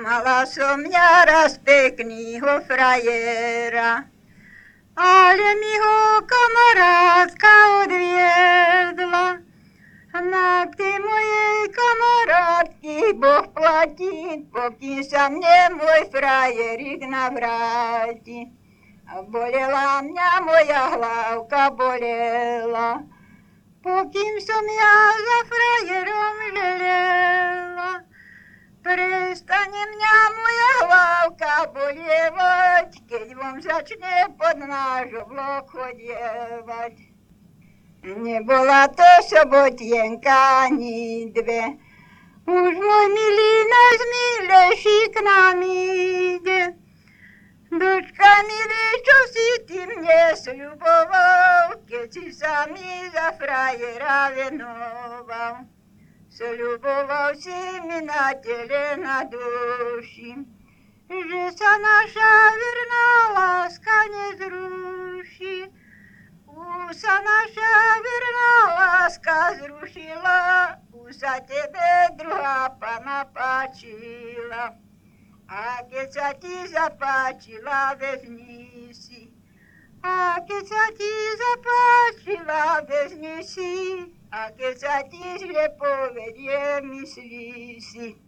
Mala som ja raz peknýho frajera, ale mi ho kamarátka odviedla. Na tej mojej kamarátky Boh platí, pokým sa mne môj frajerik navráti. A bolela mňa moja hlavka, bolela, pokým som ja za frajerom želela. Prestane mňa moja hlavka bolievať, keď von začne pod náš oblok chodievať. Nebola to sobotienka ani dve, už môj milý náš milejší k nám ide. Dočka milý, čo si ty mne sľuboval, keď si sa mi za frajera venoval. Sľuboval si mi na tele, na duši, že sa naša verná láska nezruší. Už sa naša verná láska zrušila, už sa tebe druhá pana páčila. A keď sa ti zapáčila, vezmi si. A keď sa ti zapáčila, vezmi si. A keď sa ti zle povedie, myslí si.